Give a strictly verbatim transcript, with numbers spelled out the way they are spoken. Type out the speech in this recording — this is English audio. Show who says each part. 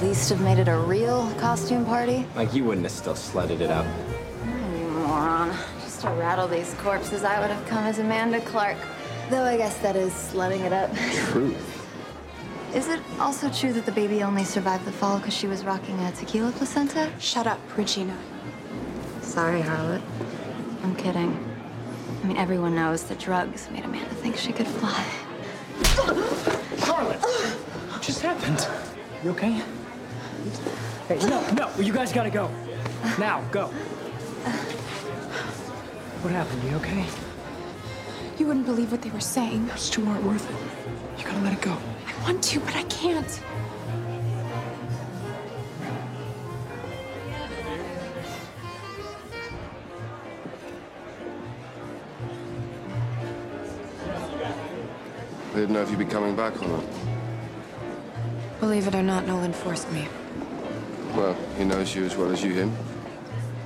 Speaker 1: least have made it a real costume party.
Speaker 2: Like you wouldn't have still sledded it up.
Speaker 1: Oh, you moron. Just to rattle these corpses, I would have come as Amanda Clark. Though I guess that is sledding it up.
Speaker 2: Truth.
Speaker 1: Is it also true that the baby only survived the fall because she was rocking a tequila placenta?
Speaker 3: Shut up, Regina.
Speaker 1: Sorry, Harlot. I'm kidding. I mean, everyone knows that drugs made Amanda think she could fly.
Speaker 4: Charlotte! What just happened? You okay? Hey, no, no, you guys gotta go. Now, go. What happened? You okay?
Speaker 3: You wouldn't believe what they were saying.
Speaker 4: Those two aren't worth it. You gotta let it go.
Speaker 3: I want to, but I can't.
Speaker 5: I didn't know if you'd be coming back or not.
Speaker 3: Believe it or not, Nolan forced me.
Speaker 5: Well, he knows you as well as you him.